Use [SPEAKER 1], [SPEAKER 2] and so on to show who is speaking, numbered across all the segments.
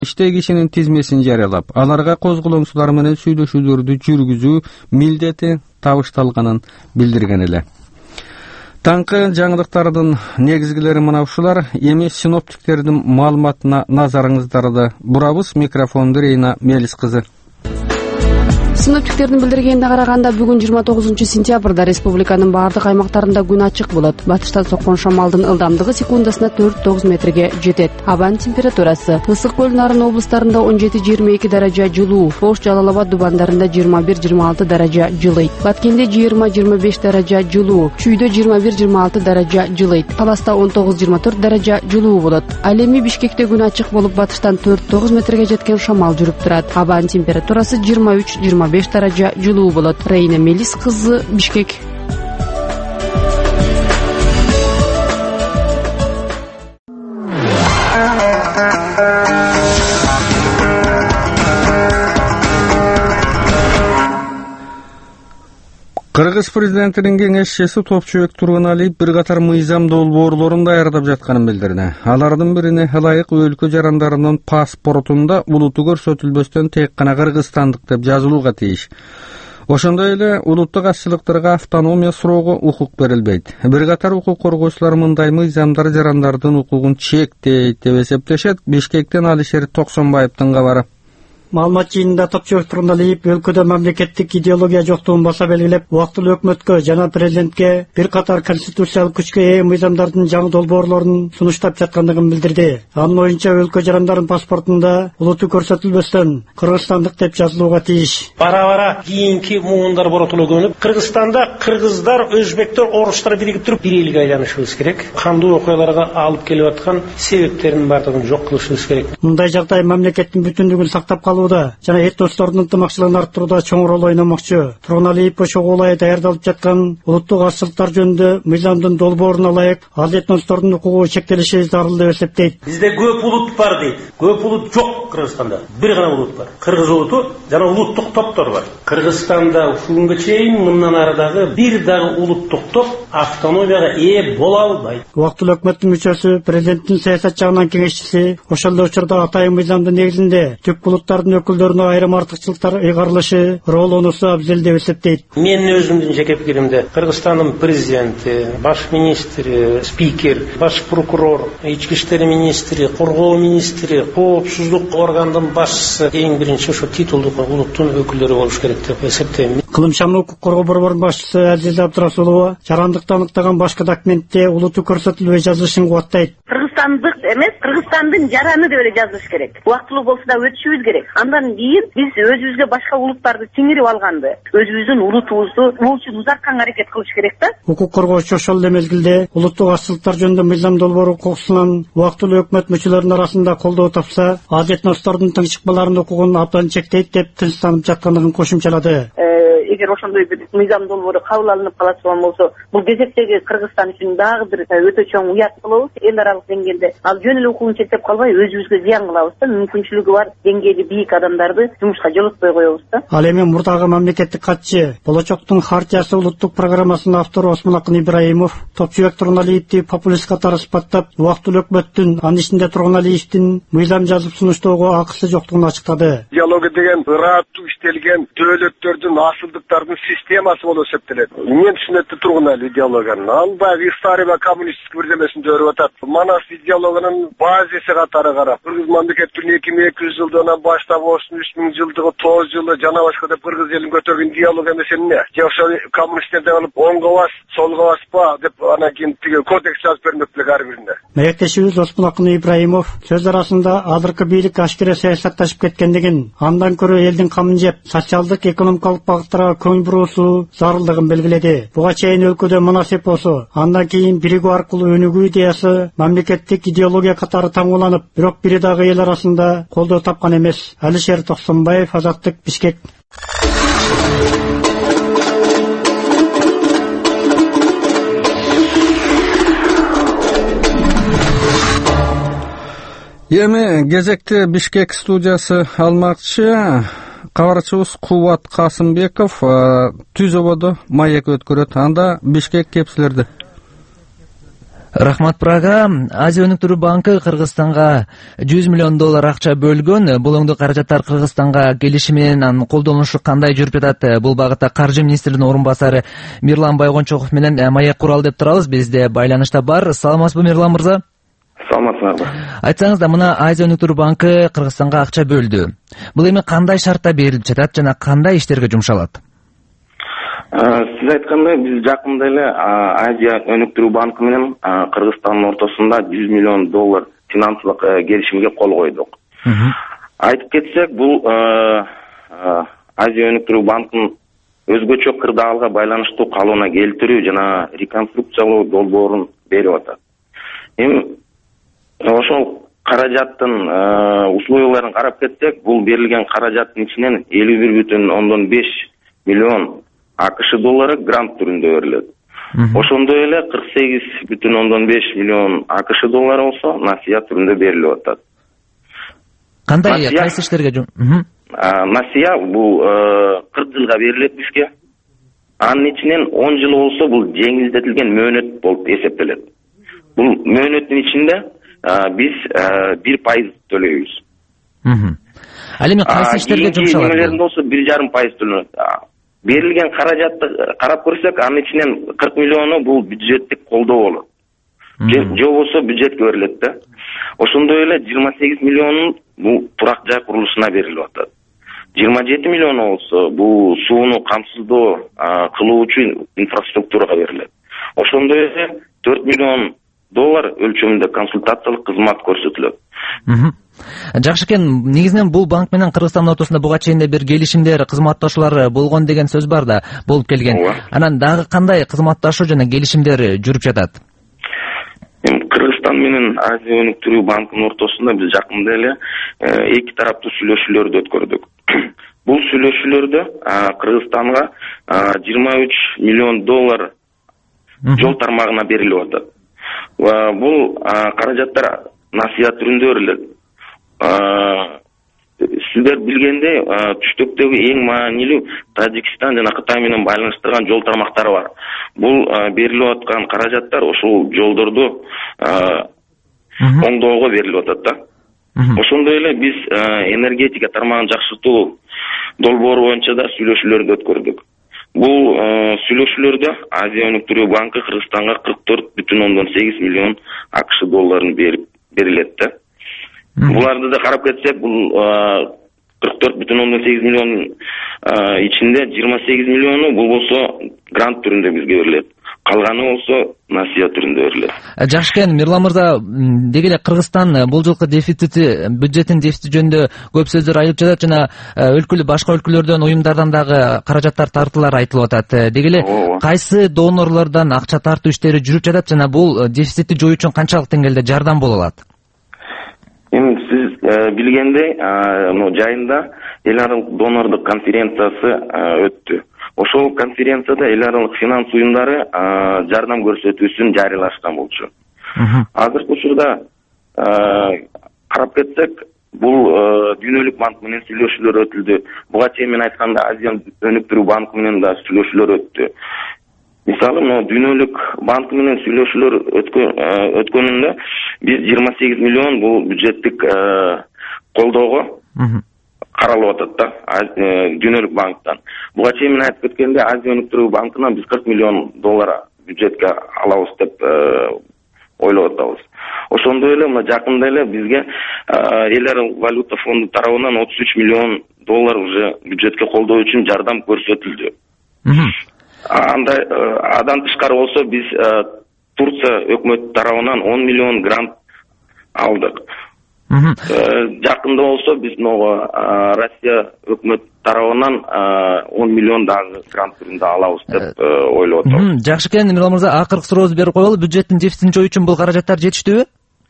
[SPEAKER 1] иштей кишинин тизмесин жарыялап, аларга козголоңчулар менен сүйлөшүүлөрдү жүргүзүү милдети табышталганын билдирген эле. Таңкы жаңылыктардын негизгилери мына ушулар. Эми синоптиктердин маалыматына назарыңыздарды бурабыз. Микрофонду Рейна Мелис кызы.
[SPEAKER 2] Синоптиктердин билдиргенине караганда бүгүн 29-сентябрда республиканын баардык аймактарында күн ачык болот. Батыштан соккон шамалдын ылдамдыгы секундасына 4-9 метрге жетет. Абанын температурасы: Ысык көл Нарын облустарында 17-22 даража жылуу, Ош, Жалал Абад дубандарында 21-26 даража жылыйт. Баткенде 20-25 даража жылуу, Чүйдө 21-26 даража жылыйт. Таласта 19-24 даража жылуу болот. Ал эми Бишкекте күн ачык болуп, батыштан 4-9 метрге жеткен шамал жүрүп турат. Абанын температурасы 23-25 даража жылуу болот. Рейна Мелис кызы, Бишкек.
[SPEAKER 1] Кыргыз президентинин кеңешчиси Топчубек Тургуналиев бир катар мыйзам долбоорлорун даярдап жатканын билдирди. Алардын бирине ылайык өлкө жарандарынын паспортунда улуту көрсөтүлбөстөн тек гана кыргызстандык деп жазылууга тийиш. Ошондой эле улуттук азчылыктарга автономия суроого укук берилбейт. Бир катар укук коргоочулар мындай мыйзамдар жарандардын укугун чектейт деп эсептешет. Бишкектен Алишер Токсонбаевдин кабары.
[SPEAKER 3] Маалымат жыйынында Топчубек Тургуналиев өлкөдө мамлекеттик идеология жоктугун баса белгилеп, убактылуу өкмөткө жана президентке бир катар конституциялык күчкө ээ мыйзамдардын жаңы долбоорлорун сунуштап жаткандыгын билдирди. Анын оюнча өлкө жарандардын паспортунда улуту көрсөтүлбөстөн кыргызстандык деп жазылууга тийиш.
[SPEAKER 4] Бара-бара кийинки муундар боротулуу көбөнүп, Кыргызстанда кыргыздар, өзбектер, орустар биригип туруп бир элге айланышыбыз керек. Кандуу окуяларга алып келип аткан себептерин бардыгын жок кылышыбыз керек.
[SPEAKER 3] Мындай жагдай мамлекеттин бүтүндүгүн сактап калуу жана этностордун ынтымакчылыгын арттырууда чоң роль ойномокчу. Тургуналиев ошого улай даярдалып жаткан улуттук азчылыктар жөнүндө мыйзамдын долбооруна ылайык ал этностордун укугу чектелиши зарыл деп эсептейт.
[SPEAKER 4] Бизде көп улут бар дейт. Көп улут жок Кыргызстанда. Бир гана улут бар. Кыргыз улуту жана улуттук топтор бар. Кыргызстанда ушунгө чейин мындан ары дагы бир дагы улуттук топ автономияга ээ боло албайт.
[SPEAKER 3] Убактылуу өкмөттүн мүчөсү, президенттин саясат жагынан кеңешчиси ошол эле учурда атайын мыйзамдын негизинде түп улуттардын өкүлдөрүнө айрым артыкчылыктар ыйгарылышы, ролонусу абзел деп эсептейт.
[SPEAKER 4] Мен өзүмдүн жеке пикиримде Кыргызстандын президенти, баш министри, спикер, баш прокурор, ички иштер министри, коргоо министри, коопсуздук органдын башчысы эң биринчи ошо титулдук улуттун өкүлдөрү болуш керек деп эсептейм.
[SPEAKER 3] Кылымчан укук коргоо борборунун башчысы Азиза Абдрасулова жарандыкты аныктаган башка документте улуту көрсөтүлбөй жазылышын кубаттайт.
[SPEAKER 5] Кыргызстандык эмес, Кыргызстандын жараны деп эле жазылыш керек. Убактылуу болсо да өтүшүбүз керек. Андан кийин биз өзүбүзгө башка улуттарды сиңирип алганды, өзүбүздүн улутубузду үчүн узартканга аракет кылыш керек да.
[SPEAKER 3] Укук коргоочу ошол эле мезгилде улуттук азчылыктар жөнүндө мыйзам долбоору укугусунан убактылуу өкмөт мүчөлөрүнүн арасында колдоо тапса, аз этностордун тынчыкпаларынын укугун абдан чектейт деп тынчтанып жаткандыгын кошумчалады.
[SPEAKER 5] Эгер ошондой бир мыйзам долбоору кабыл алынып калат болсо, бул кезектеги Кыргызстан үчүн дагы бир өтө чоң уят болобуз. Эл аралык деңгээлде ал жөн эле укугун чектеп калбай, өзүбүзгө зыян кылабыз да, мүмкүнчүлүгү бар деңгээли бийик адамдарды жумушка жолотпой коебуз да.
[SPEAKER 3] Ал эми мурдагы мамлекеттик катчы, Болочоктун хартиясы улуттук программасынын автору Осмонакын Ибраимов Топчубек Тургуналиевди популист катары сыпаттап, убактылуу өкмөттүн, анын ичинде Тургуналиевдин мыйзам жазып сунуштоого акысы жоктугун ачыктады.
[SPEAKER 6] Диалогия деген ыраттуу иштелген дөөлөттөрдүн асылдыктардын системасы болуп эсептелет. Мен түшүнөт Тургуналиев идеологиянын ал баягы история ва коммунисттик бирдемесин көрүп атат. Манас идеологиянын базиси катары карап, кыргыз мамлекетинин 2200 жылдыгынан баштап 3000 жылдыгы, 9 жылы жана башка деп кыргыз элин көтөргөн идеология эмес эмне? Же ошо коммунисттерден алып оңго бас, солго баспа деп анан кийин тиги кодекс жазып бермек беле ар бирине.
[SPEAKER 3] Мектешибиз Осмонакын Ибраимов сөз арасында азыркы бийлик ашкере саясатташып кеткендигин, андан көрө элдин камын жеп, социалдык экономикалык багыттарга көңүл буруусу зарылдыгын белгиледи. Буга чейин өлкөдө мунасип болсо, андан кийин биригүү аркылуу өнүгүү идеясы мамлекеттик идеология катары таңууланып, бирок бири дагы эл арасында колдоо тапкан эмес. Алишер Токсонбаев, Азаттык, Бишкек.
[SPEAKER 1] Эми кезекте Бишкек студиясы алмакчы. Кабарчыбыз Кубат Касымбеков Түз ободо маек өткөрөт. Анда Бишкек кепсилерди.
[SPEAKER 7] Рахмат, Прага. Азия өнүктүрүү банкы Кыргызстанга $100 миллион акча бөлгөн. Бул оңдоо каражаттар Кыргызстанга келиши менен анын колдонулушу кандай жүрүп жатат? Бул багытта Каржы министринин орун басары Мирлан Байгончоков менен Маек Курал деп турабыз. Бизде байланышта бар. Саламатсызбы, Мирлан мырза?
[SPEAKER 8] Саламатсызбы.
[SPEAKER 7] Айтсаңыз да, мына Азия өнүктүрүү банкы Кыргызстанга акча бөлдү. Бул эми кандай шартта берилип жатат жана кандай иштерге жумшалат?
[SPEAKER 8] Сиз айткандай, биз жакында эле Азия өнүктүрүү банкы менен Кыргызстандын ортосунда $100 миллион финансылык келишимге кол койдук. Айтып кетсек, бул Азия өнүктүрүү банкынын өзгөчө кырдаалга байланыштуу калыбына келтирүү жана реконструкциялоо долбоорун берип атат. Эми ошол каражаттын условияларын карап кетсек, бул берилген каражаттын ичинен $51,5 миллион АКШ грант түрүндө берилет. Ошондой эле $48,5 миллион АКШ болсо насыя түрүндө берилип атат.
[SPEAKER 7] Кандай кайсы иштерге?
[SPEAKER 8] Насыя бул 40 жылга берилет бизге. Анын ичинен 10 жыл болсо бул жеңилдетилген мөөнөт болуп эсептелет. Бул мөөнөттүн ичинде биз 1% төлөйбүз.
[SPEAKER 7] Ал эми кайсы иштерге жумшалат?
[SPEAKER 8] Немелеринде болсо 1,5% төлөнөт. Берилген каражатты карап көрсөк, анын ичинен 40 миллиону бул бюджеттик колдоо болот. Же болбосо бюджетке берилет да. Ошондой эле 28 миллион бул турак жай курулушуна берилип атат. 27 миллион болсо бул сууну камсыздоо кылуучу инфраструктурага берилет. Ошондой эле $4 миллион өлчөмүндө консультациялык кызмат көрсөтүлөт.
[SPEAKER 7] Жакшы экен. Негизинен бул банк менен Кыргызстандын ортосунда буга чейин бир келишимдер, кызматташуулар болгон деген сөз бар да, болуп келген. Анан дагы кандай кызматташуу жана келишимдер жүрүп жатат?
[SPEAKER 8] Кыргызстан менен Азия өнүктүрүү банкынын ортосунда биз жакында эле эки тараптуу сүйлөшүүлөрдү өткөрдүк. Бул сүйлөшүүлөрдө Кыргызстанга $23 миллион жол тармагына берилип атат. Бул каражаттар насыя түрүндө берилет. Сиздер билгендей, түштүктөгү эң маанилүү Тажикстан жана Кытай менен байланыштырган жол тармактары бар. Бул берилип аткан каражаттар ошол жолдорду оңдоого берилип атат да. Ошондой эле биз энергетика тармагын жакшыртуу долбоору боюнча да сүйлөшүүлөрдү өткөрдүк. Бул сүйлөшүүлөрдө Азия өнүктүрүү банкы Кыргызстанга $44,8 миллион АКШ берилет да. Буларды да карап кетсек, бул 44,8 миллион ичинде 28 миллиону бул болсо грант түрүндө бизге берилет. Калганы болсо насыя түрүндө берилет.
[SPEAKER 7] Жакшы экен, Мирлан мырза, деги эле Кыргызстан бул жылкы бюджеттин дефицити жөнүндө көп сөздөр айтып жатат жана башка өлкөлөрдөн, уюмдардан дагы каражаттар тартуулар айтылып атат. Деги эле кайсы донорлордон акча тартуу иштери жүрүп жатат жана бул дефицитти жоюу үчүн канчалык деңгээлде жардам боло алат?
[SPEAKER 8] Эми сиз билгендей, жайында эл аралык донорлук конференциясы өттү. Ошол конференцияда эл аралык финанс уюмдары жардам көрсөтүүсүн жарыялашкан болчу. Азыркы учурда карап кетсек, бул Дүйнөлүк банк менен сүйлөшүүлөр өтүлдү. Буга чейин мен айтканда Азия өнүктүрүү банкы менен да сүйлөшүүлөр өттү. Мисалы, Дүйнөлүк банкы менен сүйлөшүүлөр өткөнүндө биз 28 миллион бул бюджеттик колдоого каралып атат да, Дүйнөлүк банктан. Буга чейин мен айтып кеткенде Азия өнүктүрүү банкынан биз $40 миллион бюджетке алабыз деп ойлоп атабыз. Ошондой эле мына жакында эле бизге эл аралык валюта фонду тарабынан $33 миллион уже бюджетке колдоо үчүн жардам көрсөтүлдү. Андан тышкары болсо биз Турция өкмөтү тарабынан 10 миллион грант алдык. Жакында болсо биз Россия өкмөт тарабынан 10 миллион дагы грант түрүндө алабыз деп ойлоп атабыз.
[SPEAKER 7] Жакшы экен, Мирлан мырза, акыркы сурообузду берип коелу. Бюджеттин дефицитин жоюу үчүн бул каражаттар жетиштүүбү?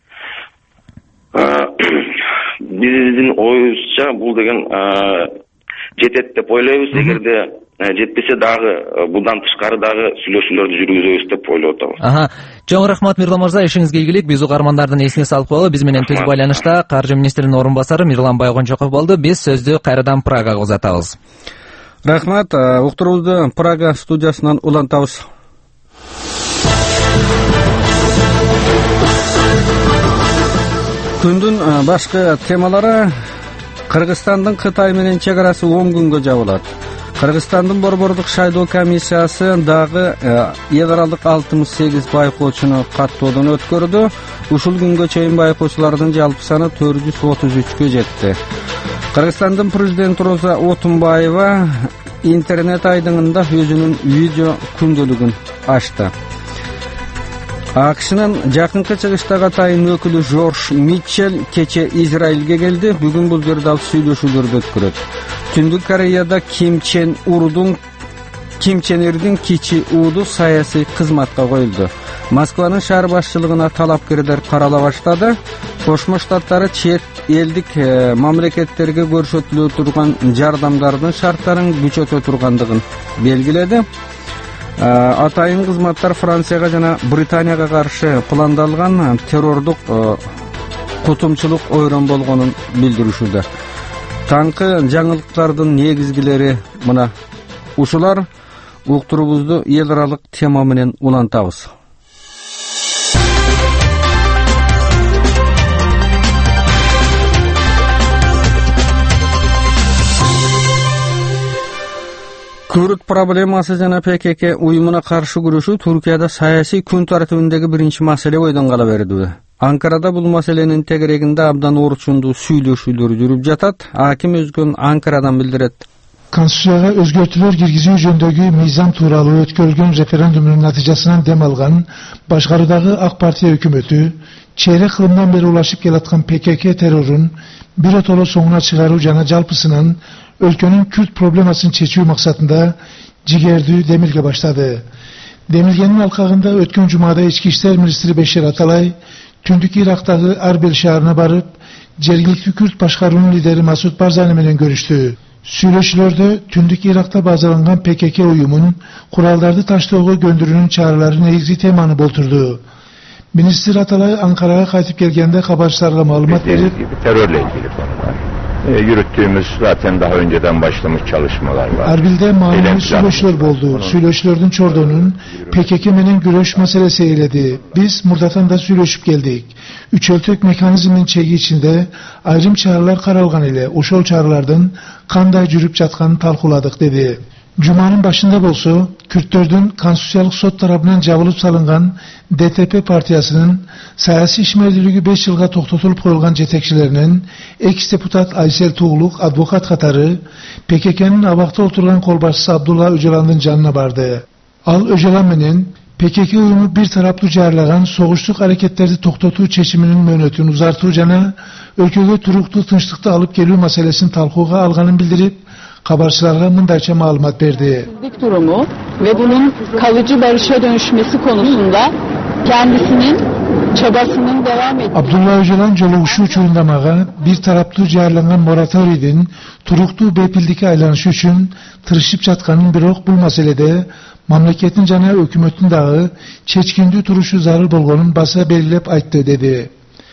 [SPEAKER 8] Биздин оюбузча бул деген жетет деп ойлойбуз. Эгерде жетпесе дагы будан тышкары дагы сүйлөшүүлөрдү жүргүзөбүз деп ойлоп атабыз.
[SPEAKER 7] Чоң рахмат, Мирлан мырза, ишиңизге ийгилик. Биз угармандардын эсине салып коелу. Биз менен түз байланышта Каржы министринин орун басары Мирлан Байгончоков болду. Биз сөздү кайрадан Прагага узатабыз.
[SPEAKER 1] Рахмат. Уктуруубузду Прага студиясынан улантабыз. Күндүн башка темалары: Кыргызстандын Кытай менен чек-арасы 10 күнгө жабылат. Кыргызстандын Борбордук шайлоо комиссиясы дагы эл аралык 68 байкоочуну каттоодон өткөрдү. Ушул күнгө чейин байкоочулардын жалпы саны 433кө жетти. Кыргызстандын президенти Роза Отунбаева интернет айдыңында өзүнүн видео күндөлүгүн ачты. АКШнын жакынкы чыгыштагы атайын өкүлү Жорж Митчелл кече Израилге келди. Бүгүн бул жерде ал сүйлөшүүлөрдү өткөрөт. Түндүк Кореяда Ким Чен Ирдин кичи ууду саясий кызматка коюлду. Москванын шаар башчылыгына талапкерлер карала баштады. Кошмо Штаттары чет элдик мамлекеттерге көрсөтүлө турган жардамдардын шарттарын күчөтө тургандыгын белгиледи. Атайын кызматтар Францияга жана Британияга каршы пландалган террордук кутумчулук ойрон болгонун билдиришүүдө. Таңкы жаңылыктардын негизгилери мына ушулар. Уктурубузду эл аралык тема менен улантабыз. Күрд проблемасы жана ПКК уюмуна каршы күрөшүү Түркияда саясий күн тартибиндеги биринчи маселе бойдон кала берди. Анкарада бул маселенин тегерегинде абдан орчундуу сүйлөшүүлөр жүрүп жатат. Аким Өзгөн Анкарадан билдирет.
[SPEAKER 9] Конституцияга өзгөртүүлөр киргизүү жөнүндөгү мыйзам тууралуу өткөрүлгөн референдумдун натыйжасынан дем алган башкаруудагы ак партия өкмөтү чейрек кылымдан бери улашып келаткан ПКК террорун биротоло соңуна чыгаруу жана жалпысынан өлкөнүн Күрд проблемасын чечүү максатында жигердүү демилге баштады. Демилгенин алкагында өткөн жумада ички иштер министри Бешир Аталай Түндүк Ирактагы Арбел шаарына барып, жергиликтүү Күрд башкаруунун лидери Масуд Барзани менен көрүштү. Сүйлөшүүлөрдө Түндүк Иракта базаланган ПКК уюмун куралдарды таштоого көндүрүүнүн чаралары негизги теманы болтурду. Министр Аталай Анкарага кайтып келгенде кабарчыларга маалымат берип,
[SPEAKER 10] terörle ilgili konular. Yürüttüğümüz zaten daha önceden başlamış çalışmalar var.
[SPEAKER 9] Arbil'de manevi süйлөшүүлөр болду. Süйлөшүүлөрдүн чордонун ПКК менен күрөш маселеси эледи. Биз мурдатан да сүйлөшүп келдик. Үч өлтөк механизмдин чеги ичинде айрым чаралар каралган эле. Ошол чаралардын кандай жүрүп жатканын талкууладык деди. Жуманын башында болсо, Күрттөрдүн Конституциялык сот тарабынан жабылып салынган ДТП партиясынын саясий ишмердүүлүгү 5 жылга токтотулуп коюлган жетекчилеринен экс-депутат Айсел Тугулук адвокат катары ПККнын абакта отурган кол башчысы Абдулла Öcalан'дын жанына барды. Ал Öcalan менен ПКК уюму бир тараптуу жарылаган согуштук аракеттерди токтотуу чечиминин мөөнөтүн узартуу жана өлкөгө туруктуу тынчтыкты алып келүү маселесин талкууга алганын билдирип, haberçilerine mındayça malumat verdi.
[SPEAKER 11] Durumu ve bunun kalıcı barışa dönüşmesi konusunda kendisinin çabasının devam ettiği.
[SPEAKER 9] Abdullah Öcalan joluguşu uçurundamağa bir taraplı jarlangan moratoriyadın turuktu bepildiki aylanışı üçün tırışıp çatkanın birok bu meselede mamleketin jana hökümetin dağı çeçkindi turuşu zarıl bolgonun basa belgilep aytты dedi.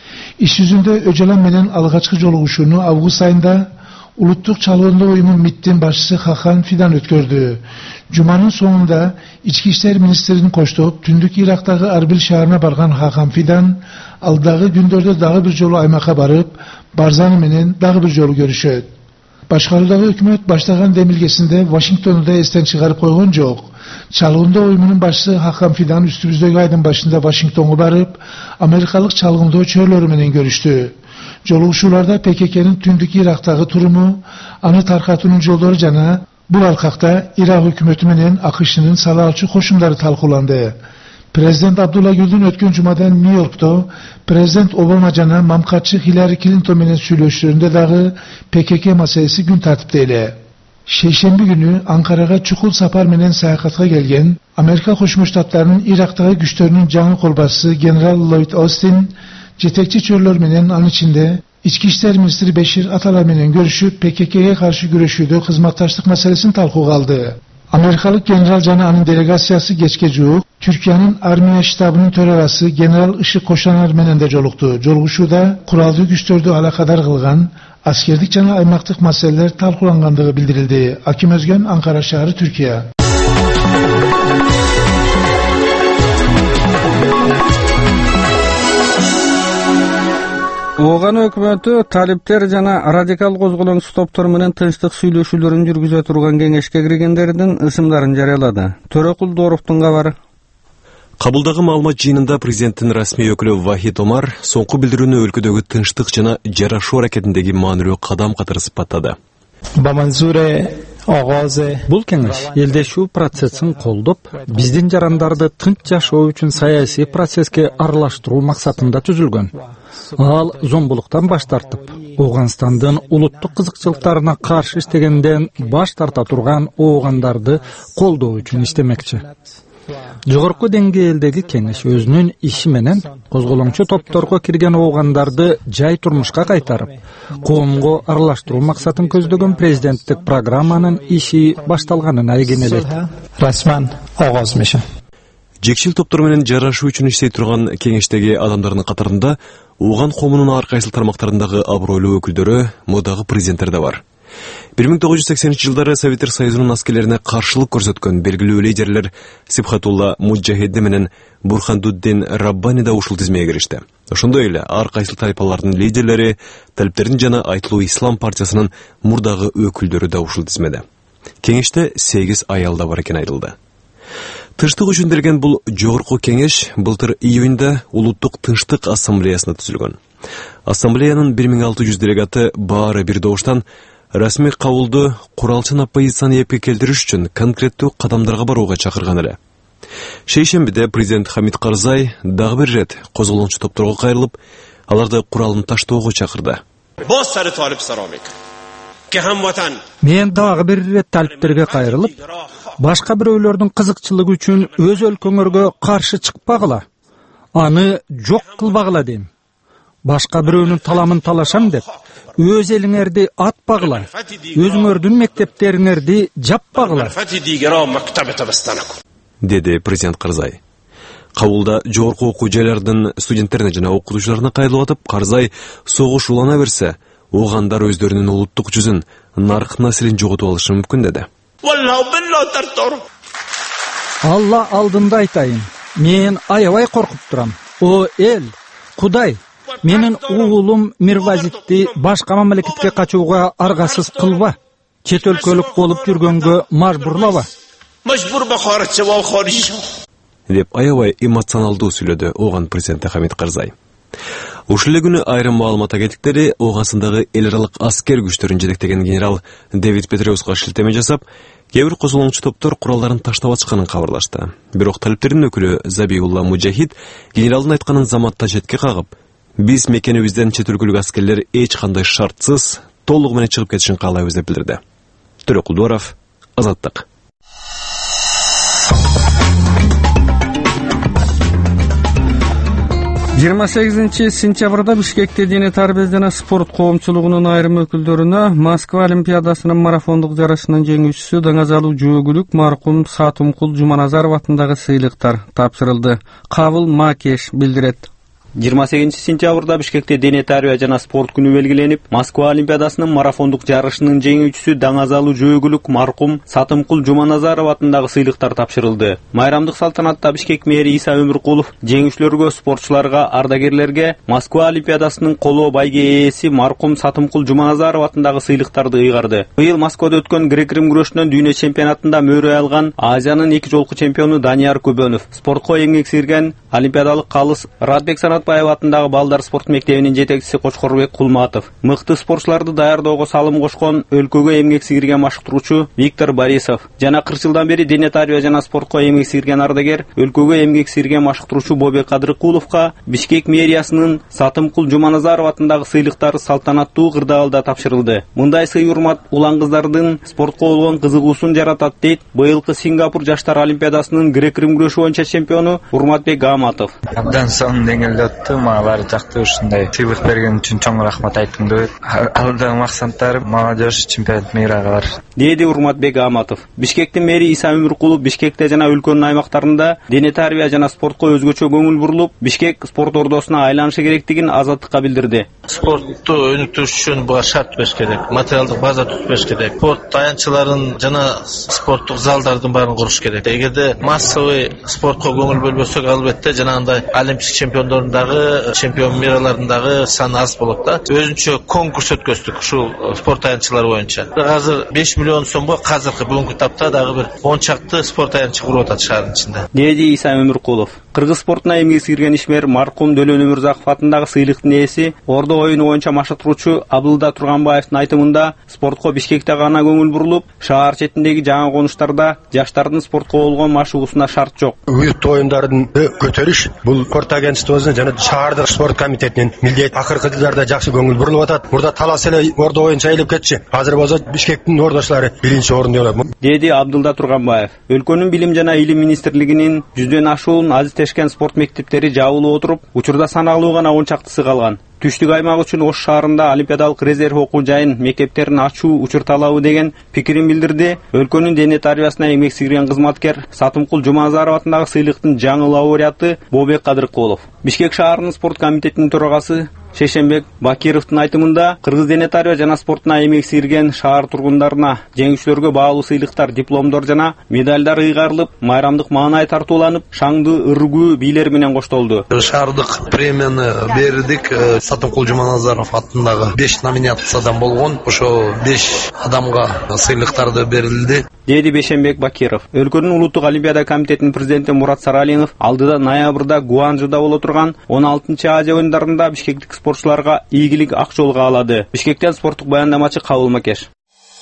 [SPEAKER 9] İş yüzünde Öcalan menen algaçkı joluguşunu avgust ayında Ulutluk Çalgınlığı Uyumun MİT'in başçısı Hakan Fidan ötkürdü. Cuma'nın sonunda İçki İşler Ministerini koştup, Tündük Irak'taki Arbil şaharına bargan Hakan Fidan, aldığı gündörde dağı bir yolu aymaka barıp, Barzani menen dağı bir yolu görüşöt. Başkarudağı hükümet başlagan demilgesinde Washington'u da esten çıkarıp koygun yok. Çalgınlığı Uyumunun başçısı Hakan Fidan üstümüzdeki aydın başında Washington'u barıp, Amerikalık Çalgınlığı çörleri menen görüştü. Joluguşularda PKK'nın Tündük Irak'taki turumu, anı tarkatının jolları jana, bu arqaqda Irak hükümeti menen akışının salalçı koşumları talkulandı. Prezident Abdullah Gül'dün ötkön cumadan New York'ta, Prezident Obama jana mamkatçı Hillary Clinton menen süylöşülöründe dağı PKK meselesi gün tartipte. Şeyşembi günü Ankara'ga çukul sapar menen sayakatka gelgen, Amerika Koşma Ştatlarının Irak'taki güçlerinin canı kolbası General Lloyd Austin, Cetekçi çörler menen an içinde İçki İşler Ministri Beşir Atalay menen görüşüp PKK'ya karşı güreşüydü hizmetdaşlık meselesini talkuğa aldı. Amerikalık General Canan'ın delegasyası geçkeci Türkiye'nin Armiya Ştabı'nın törerası General Işık Koşanar menen de joluktu. Joluguşuda kurallı güçlördü alakadar kılgan askerlik jana aymaktık meseleler talkulangandığı bildirildi. Akim Özgen, Ankara şehri, Türkiye.
[SPEAKER 1] Oğan hökümeti talipler jana radikal gozgolon toптор менен тынчтык сүйлөшүүлөрүн жүргүзө турган кеңешке киргендердин ысымдарын жарыялады. Төрөкул Дооровдун кабары.
[SPEAKER 12] Кабылдагы маалымат жыйынында президенттин расмий өкүлү Вахид Омар соңку билдирүүнү өлкөдөгү тынчтык жана жарашуу аракетиндеги маанилүү кадам катары сыпаттады.
[SPEAKER 13] Бул кеңеш элдешүү процессин колдоп, биздин жарандарды тынч жашоо үчүн саясий процесске аралаштыруу максатында түзүлгөн. Ал зомбулуктан баш тартып, Оғанстандын улуттук кызыкчылыктарына каршы иштегенден баш тарта турган оогандарды колдоо үчүн иштемекчи. Жогорку деңгээлдеги кеңеш өзүнүн иши менен козголоңчу топторго кирген оогандарды жай турмушка кайтарып, коомго аралаштыруу максатын көздөгөн президенттик программанын иши башталганын айгинелейт. Расман оғоз миша.
[SPEAKER 12] Жекшил топтор менен жарашуу үчүн иштей турган кеңештеги адамдардын катарында ооган коомунун ар кайсы тармактарындагы абройлуу өкүлдөрү, модагы президенттер да бар. 1980-жылдары Советтер Союзунун аскерлерине каршылык көрсөткөн белгилүү лидерлер Сибхатулла Муджахидди менен Бурхандуддин Раббани да ушул тизмеге киришти. Ошондой эле ар кайсы тайпалардын лидерлери, талиптердин жана Айтылуу Ислам партиясынын мурдагы өкүлдөрү да ушул тизмеде. Кеңеште 8 аял да бар экени айтылды. Тынчтык үчүн делген бул жогорку кеңеш былтыр июнда Улуттук тынчтык ассамблеясына түзүлгөн. Ассамблеянын 1600 делегаты баары бир добуштан расмий кабылды куралчан оппозицияны эпке келтириш үчүн конкреттүү кадамдарга барууга чакырган эле. Шейшембиде президент Хамид Карзай дагы бир рет козголоңчу топторго кайрылып, аларды куралын таштоого чакырды.
[SPEAKER 13] Мен дагы бир рет талиптерге кайрылып, башка бирөөлөрдүн кызыкчылыгы үчүн өз өлкөңөргө каршы чыкпагыла, аны жок кылбагыла дейм. Башка бирөөнүн таламын талашам деп, өз элиңерди атпагыла, өзүңөрдүн мектептериңерди жаппагыла,
[SPEAKER 12] деди президент Карзай. Кабылда жогорку окуу жайлардын студенттерине жана окутуучуларына кайрылып атып, Карзай согуш улана берсе, оғандар өздөрүнүн улуттук жүзүн, нарк наслин жоготуп алышы мүмкүн деди.
[SPEAKER 13] Алла алдында айтайын, мен аябай коркуп турам. О эл, Кудай, менин уулум Мирвазитти башка мамлекетке качууга аргасыз кылба. Чет өлкөлүк болуп жүргөнгө мажбурлаба.
[SPEAKER 12] Деп аябай эмоционалдуу сүйлөдү оған президенти Хамид Карзай. Ушул эле күнү айрым маалымат агенттиктери Оғансындагы эл аралык аскер күчтөрүн жетектеген генерал Дэвид Петреусга шилтеме жасап, кээ бир козголоңчу топтор куралдарын таштап атышканын кабарлашты. Бирок талиптердин өкүлү Забиулла Муджахид генералдын айтканын заматта четке кагып, биз мекенибизден чет өлкөлүк аскерлер эч кандай шартсыз толугу менен чыгып кетишин каалайбыз деп билдирди. Төрөкул Дуаров, Азаттык.
[SPEAKER 1] 28 сентябрда Бишкекте дене тарбия жана спорт коомчулугунун айрым өкүлдөрүнө Москва Олимпиадасынын марафондук жарышынын жеңүүчүсү Даңазалуу жөөгүлүк маркум Сатымкул Жуманазаров атындагы сыйлыктар тапшырылды. Кабыл Макеш билдирет.
[SPEAKER 14] 28 сентябрда Бишкекте дене тарбия жана спорт күнү белгиленип, Москва Олимпиадасынын марафондук жарышынын жеңүүчүсү Даңазалуу жөөгүлүк маркум Сатымкул Жуманазаров атындагы сыйлыктар тапшырылды. Майрамдык салтанатта Бишкек мэри Иса Өмүркулов жеңүүчүлөргө, спортчуларга, ардагерлерге Москва Олимпиадасынын коло байге ээси маркум Сатымкул Жуманазаров атындагы сыйлыктарды ыйгарды. Быйыл Москвада өткөн грек-рим күрөшүнөн дүйнө чемпионатында мөрө алган Азиянын 2 жолку чемпиону Данияр Көбөнов, спортко эмгек сирген олимпиадалык калыс Радбек Санатбаев атындагы балдар спорт мектебинин жетекчиси Кочкорбек Кулматов, мыкты спортчуларды даярдоого салым кошкон өлкөгө эмгек сирген машыктыруучу Виктор Борисов жана 40 жылдан бери дене тарбия жана спортко эмгек сирген ардагер, өлкөгө эмгек сирген машыктыруучу Бобек Кадыркуловго Бишкек мэриясынын Сатымкул Жуманазаров атындагы сыйлыктар салтанаттуу кырдаалда тапшырылды. Мындай сый-урмат улан кыздардын спортко болгон кызыгуусун жаратат дейт быйылкы Сингапур жаштар олимпиадасынын грек-рим күрөшү боюнча чемпиону Урматбек Аматов.
[SPEAKER 15] Абдан сонун деңгээлде өттү, мага баары жакты, ушундай сыйлык берген үчүн чоң рахмат айткым келет. Алдагы максаттарым молодежь чемпионат мирага бар,
[SPEAKER 14] деди Урматбек Аматов. Бишкектин мэри Иса Өмүркулов Бишкекте жана өлкөнүн аймактарында дене тарбия жана спортко өзгөчө көңүл бурулуп, Бишкек спорт ордосуна айланышы керектигин Азаттыкка билдирди.
[SPEAKER 16] Спортту өнүктүрүш үчүн буга шарт бериш керек, материалдык база түзүп бериш керек, спорт таянчыларын жана спорттук залдардын баарын куруш керек. Эгерде массовый спортко көңүл бөлбөсөк, албетте жанагындай олимпик чемпиондордун дагы чемпион мираларындагы саны аз болот да. Өзүнчө конкурс өткөздүк ушул спорт аянтчылар боюнча. Азыр 5 миллион сомго азыркы бүгүнкү тапта дагы бир 10 чакты спорт аянтчы куруп атат шаардын ичинде.
[SPEAKER 14] Деди Иса Өмүркулов. Кыргыз спортуна эмгек сиңирген ишмер маркум Дөлөн Өмүрзаков атындагы сыйлыктын ээси, Ордо оюну боюнча машыктыруучу Абдылда Турганбаевдин айтымында спортко Бишкекте гана көңүл бурулуп, шаар четиндеги жаңы конуштарда жаштардын спортко болгон машыгуусуна шарт жок.
[SPEAKER 17] Уют оюндарын көтөрүш бул спорт агентствосунун жана шаардык спорт комитетинин милдети. Акыркы жылдарда жакшы көңүл бурулуп атат. Мурда талас эле Ордо оюн чайлап кетчү. Азыр болсо Бишкектин ордочлары биринчи орунду алат.
[SPEAKER 14] Деди Абдылда Турганбаев. Өлкөнүн билим жана илим министрлигинин 100дөн ашуун азизтешкен спорт мектептери жабылып отуруп, учурда саналуу гана 10 чактысы калган. Түштүк аймак үчүн Ош шаарында олимпиадалык резерв окуу жайын мектептерин ачуу учур талабы деген пикирин билдирди. Өлкөнүн дене тарбиясына эмгек сиңирген кызматкер Сатымкул Жуманазаров атындагы сыйлыктын жаңы лауреаты Бобек Кадыркулов. Бишкек шаарынын спорт комитетинин төрагасы Шешенбек Бакировдун айтымында кыргыз дене тарбия жана спортуна эмгек сиңирген шаар тургундарына жеңүүчүлөргө баалуу сыйлыктар, дипломдор жана медалдар ыйгарылып, майрамдык маанай тартууланып, шаңды ыргүү бийлер менен коштолду.
[SPEAKER 18] Шаардык премияны бердик. Сатымкул Жуманазаров атындагы 5 номинациядан болгон. Ошо 5 адамга сыйлыктарды берилди.
[SPEAKER 14] Деди Бешенбек Бакиров. Өлкөнүн улуттук олимпиада комитетинин президенти Мурат Саралинов алдыда ноябрда Гуанжыда боло турган 16-чы Азия оюндарында бишкектик спортчуларга ийгилик ак жолго алады. Бишкектен спорттук баяндамачы Кабыл Макеш.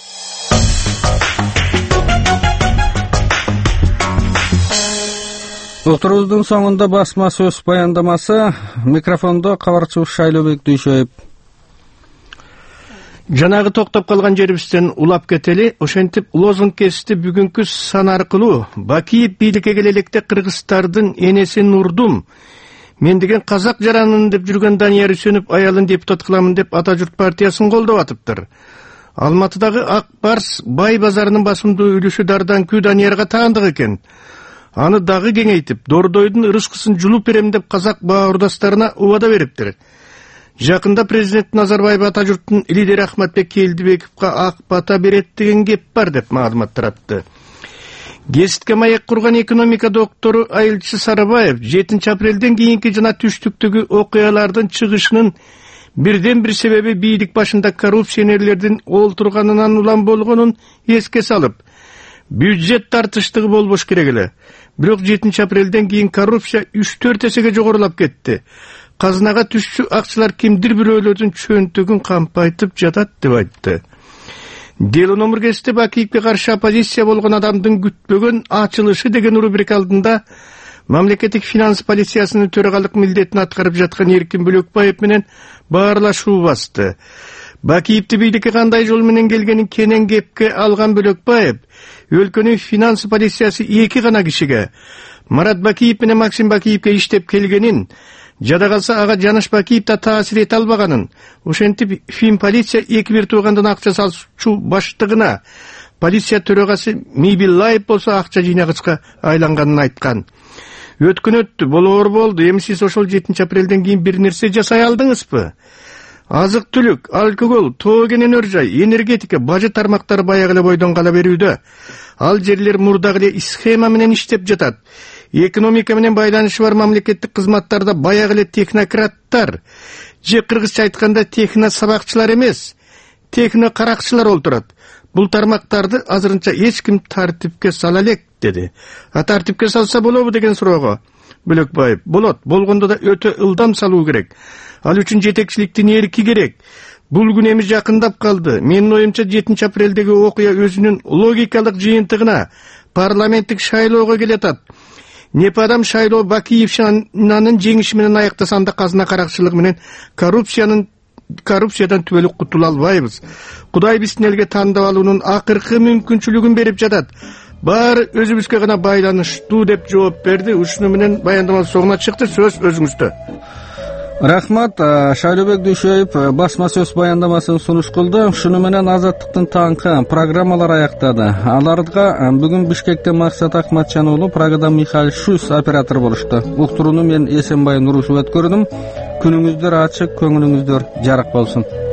[SPEAKER 1] Отурубуздун соңунда басма сөз баяндамасы. Микрофондо кабарчыбыз Шайлообек Дүйшөев.
[SPEAKER 19] Жанагы токтоп калган жерибизден улап кетели. Ошентип лозунг кести бүгүнкү сан аркылуу Бакиев бийликке келе электе кыргыздардын энеси Нурдум мен деген казак жаранын деп жүргөн Данияр Үсөнөв аялын депутат кыламын деп Ата журт партиясын колдоп атыптыр. Алматыдагы Ак Барс бай базарынын басымдуу үлүшү Дарданкүү Даниярга таандык экен. Аны дагы кеңейтип, Дордойдун ырышкысын жулуп берем деп казак бауырдастарына убада бериптир. Жакында президент Назарбаев Ата журттун лидери Ахматбек Келдибековго ак бата берет деген кеп бар деп маалымат таратты. Гестке маек курган экономика доктору Айылчы Сарыбаев 7 апрелден кийинки жана түштүктөгү окуялардын чыгышынын бирден бир себеби бийлик башында коррупционерлердин олтурганынан улам болгонун эске салып, бюджет тартыштыгы болбош керек эле. Бирок 7 апрелден кийин коррупция 3-4 эсеге жогорулап кетти. Казынага түшчү акчалар кимдир бирөөлөрдүн чөнтөгүн кампайтып жатат деп айтты. Дело номер кесте Бакиевке каршы оппозиция болгон адамдын күтпөгөн ачылышы деген рубрика алдында мамлекеттик финанс полициясынын төрагалык милдетин аткарып жаткан Эркин Бөлөкбаев менен баарлашуу басты. Бакиевди бийликке кандай жол менен келгенин кенен кепке алган Бөлөкбаев өлкөнүн финанс полициясы 2 гана кишиге Марат Бакиев менен Максим Бакиевке иштеп келгенин, жада калса ага Жаныш Бакиев да таасир эте албаганын, ошентип фин полиция 2 туугандан акча салчу баштыгына полиция төрагасы Мибиллаев болсо акча жыйнагычка айланганын айткан. Өткөн болоор болду. Эми сиз ошол 7 апрелден кийин бир нерсе жасай алдыңызбы? Азык-түлүк, алкогол, тоо кенен өр жай, энергетика, бажы тармактары баягы эле бойдон кала берүүдө. Ал жерлер мурдагы эле схема менен иштеп жатат. Экономика менен байланышы бар мамлекеттик кызматтарда баягы эле технократтар, же кыргызча айтканда техно сабакчылар эмес, техно каракчылар олтурат. Бул тармактарды азырынча эч ким тартипке сала элек деди. А тартипке салса болобу деген суроого Бөлөкбаев: болот, болгондо да өтө ылдам салуу керек. Ал үчүн жетекчиликтин эрки керек. Бул күн эми жакындап калды. Менин оюмча 7 апрелдеги окуя өзүнүн логикалык жыйынтыгына парламенттик шайлоого келатат. Непадам шайлоо Бакиевчанын жеңиши менен аяктасанда казына каракчылыгы менен коррупциядан түбөлүк кутула албайбыз. Кудай биздин элге тандап алуунун акыркы мүмкүнчүлүгүн берип жатат. Баары өзүбүзгө гана байланыштуу деп жооп берди. Ушуну менен баяндама соңуна чыкты. Сөз өзүңүздө.
[SPEAKER 1] Рахмат. Шайлообек Дүйшөев басма сөз баяндамасын сунуш кылды. Шуну менен Азаттыктын таңкы программалар аяктады. Аларга бүгүн Бишкектен Максат Акматжан уулу, Прагада Михаил Шус оператор болушту. Уктурууну мен Эсенбай Нурушев өткөрдүм. Күнүңүздөр ачык, көңүлүңүздөр жарык болсун.